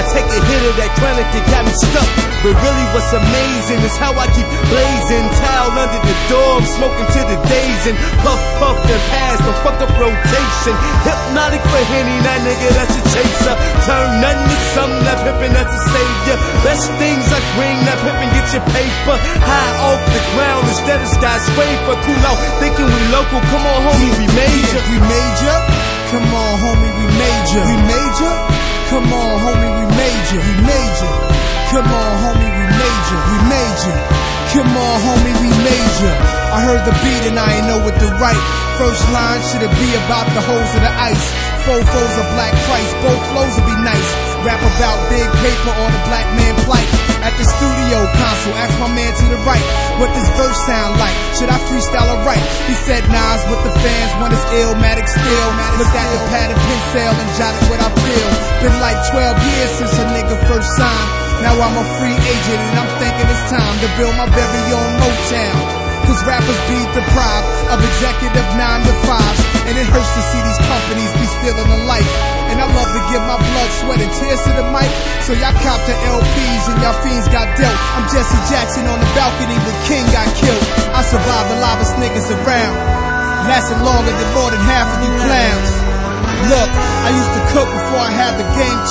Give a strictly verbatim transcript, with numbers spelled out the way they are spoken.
take a hit of that chronic that got me stuck. But really what's amazing is how I keep blazing. Towel under the door, I'm smoking to the days. And puff, puff, and pass, the fuck up rotation. Hypnotic for Henny, that nigga that's a chaser. Turn nothing to something, that pimpin' that's a savior. Best things like ring, that pimpin' get your paper. High off the ground instead of skyscraper. Cool out, thinking we local, come on homie, we major. We major, come on homie, we major. We major, come on homie, we major. We major, come on homie, we major. We major, come on homie, we major. I heard the beat and I ain't know what to write. First line, should it be about the holes of the ice? Fofos of black Christ, both flows will be nice. Rap about big paper or the black man plight. At the studio console, ask my man to the right, what this verse sound like? Should I freestyle or write? He said Nas with the fans when it's Illmatic still. Looked at the pad and pencil and jotted what I feel. Been like twelve years since a nigga first signed. Now I'm a free agent and I'm thinking it's time to build my very own Motown. Cause rappers be deprived of executive nine to fives, and it hurts to see these companies be stealing the life. And I love to give my blood, sweat, and tears to the mic, so y'all cop the L Ps and y'all fiends got dealt. I'm Jesse Jackson on the balcony when King got killed. I survived the livest niggas around, lasted longer than more than half of you clowns. Look, I used to cook before I had the game.